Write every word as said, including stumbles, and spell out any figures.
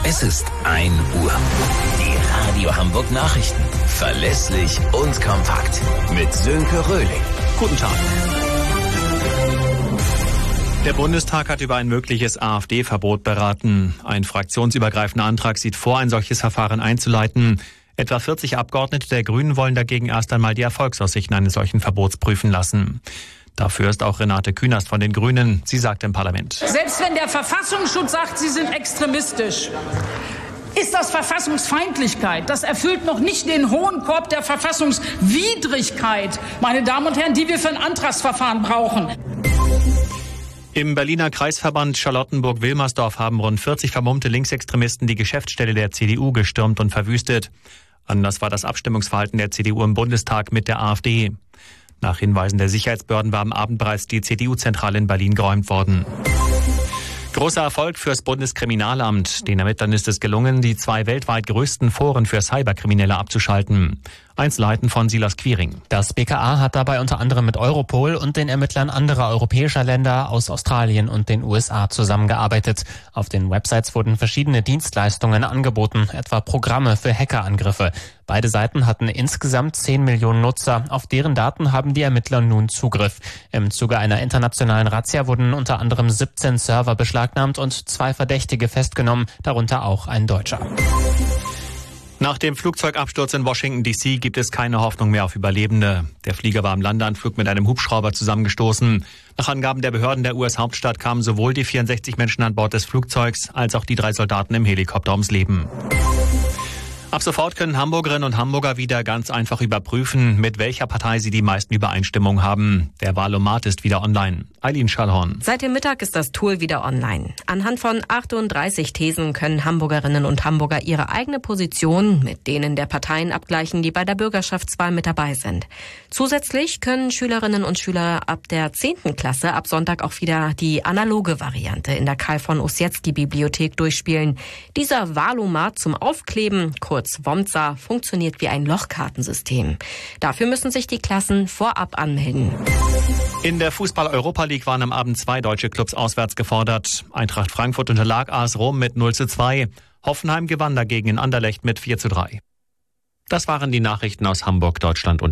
Es ist ein Uhr. Die Radio Hamburg Nachrichten. Verlässlich und kompakt. Mit Sönke Röhling. Guten Tag. Der Bundestag hat über ein mögliches AfD-Verbot beraten. Ein fraktionsübergreifender Antrag sieht vor, ein solches Verfahren einzuleiten. Etwa vierzig Abgeordnete der Grünen wollen dagegen erst einmal die Erfolgsaussichten eines solchen Verbots prüfen lassen. Dafür ist auch Renate Künast von den Grünen. Sie sagt im Parlament: Selbst wenn der Verfassungsschutz sagt, sie sind extremistisch, ist das Verfassungsfeindlichkeit. Das erfüllt noch nicht den hohen Korb der Verfassungswidrigkeit, meine Damen und Herren, die wir für ein Antragsverfahren brauchen. Im Berliner Kreisverband Charlottenburg-Wilmersdorf haben rund vierzig vermummte Linksextremisten die Geschäftsstelle der C D U gestürmt und verwüstet. Anders war das Abstimmungsverhalten der C D U im Bundestag mit der AfD. Nach Hinweisen der Sicherheitsbehörden war am Abend bereits die C D U-Zentrale in Berlin geräumt worden. Großer Erfolg fürs Bundeskriminalamt. Den Ermittlern ist es gelungen, die zwei weltweit größten Foren für Cyberkriminelle abzuschalten. Einzelheiten von Silas Quiring. Das B K A hat dabei unter anderem mit Europol und den Ermittlern anderer europäischer Länder aus Australien und den U S A zusammengearbeitet. Auf den Websites wurden verschiedene Dienstleistungen angeboten, etwa Programme für Hackerangriffe. Beide Seiten hatten insgesamt zehn Millionen Nutzer. Auf deren Daten haben die Ermittler nun Zugriff. Im Zuge einer internationalen Razzia wurden unter anderem siebzehn Server beschlagnahmt und zwei Verdächtige festgenommen, darunter auch ein Deutscher. Nach dem Flugzeugabsturz in Washington D C gibt es keine Hoffnung mehr auf Überlebende. Der Flieger war im Landeanflug mit einem Hubschrauber zusammengestoßen. Nach Angaben der Behörden der U S-Hauptstadt kamen sowohl die vierundsechzig Menschen an Bord des Flugzeugs als auch die drei Soldaten im Helikopter ums Leben. Ab sofort können Hamburgerinnen und Hamburger wieder ganz einfach überprüfen, mit welcher Partei sie die meisten Übereinstimmungen haben. Der Wahlomat ist wieder online. Eileen Schallhorn. Seit dem Mittag ist das Tool wieder online. Anhand von achtunddreißig Thesen können Hamburgerinnen und Hamburger ihre eigene Position mit denen der Parteien abgleichen, die bei der Bürgerschaftswahl mit dabei sind. Zusätzlich können Schülerinnen und Schüler ab der zehnten Klasse ab Sonntag auch wieder die analoge Variante in der Karl von Ossietzky-Bibliothek durchspielen. Dieser Wahlomat zum Aufkleben, kurz Womza, funktioniert wie ein Lochkartensystem. Dafür müssen sich die Klassen vorab anmelden. In der Fußball-Europa League waren am Abend zwei deutsche Clubs auswärts gefordert. Eintracht Frankfurt unterlag A S Rom mit null zu zwei. Hoffenheim gewann dagegen in Anderlecht mit vier zu drei. Das waren die Nachrichten aus Hamburg, Deutschland und